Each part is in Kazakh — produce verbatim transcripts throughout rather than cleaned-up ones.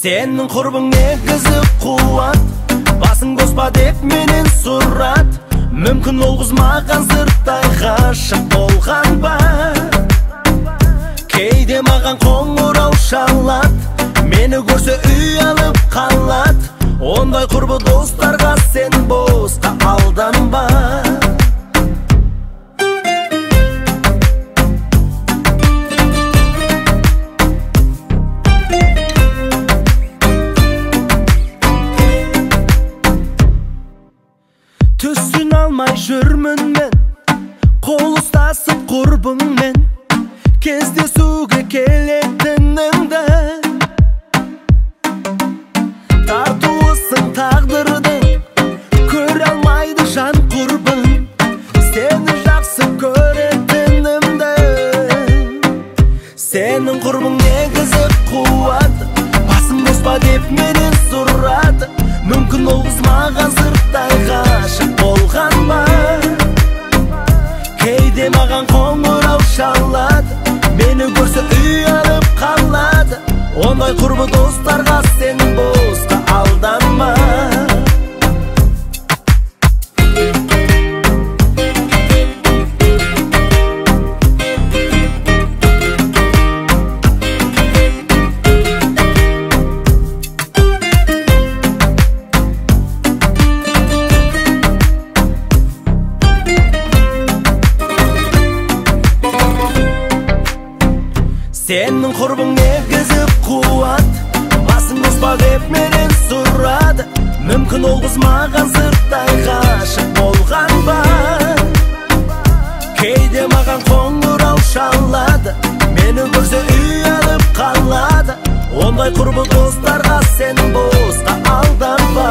Senin kurбың негізі қуат, басың қоспа деп менен сұрат. Мүмкін ол қыз маған сырттай ғашық болған ба? Кейде маған қоңырау шалат, мені көрсе үй алып қалат. Ондай құрбы достарға сен босқа алданба. Түсін алмай жүрмін мен, қол ұстасып құрбыңмен, кездесуге келетініңді. Тартуысың тағдырдың, көре алмайды жан құрбың, сені жақсы көретінімді. Сенің құрбың негізі қуат, басың қоспа деп менен сұрат. Мүмкін ол қыз маған сырттай ғашық болған ба? Кейде маған қоңырау шалат, мені көрсе үй алып қалат. Ондай құрбы достарға сен босқа алданма. Сенің құрбың негізі қуат, басың қоспа деп менен сұрат. Мүмкін ол қыз маған сырттай ғашық болған ба? Кейде маған қоңырау шалады, мені көрсе үй алып қалады. Ондай құрбы достарға сен босқа алданба.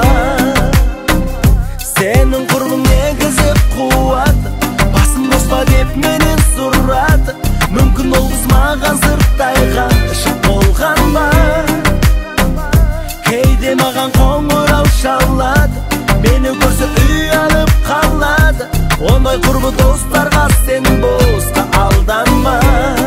Сенің құрбың негізі қуат, басың қоспа деп менен сұрат. Мүмкін ол қыз маған сырттай ғашық болған ба? Кейде маған қоңырау шалады, мені көрсе үй алып қалады. Ондай құрбы достарға сен босқа алданма.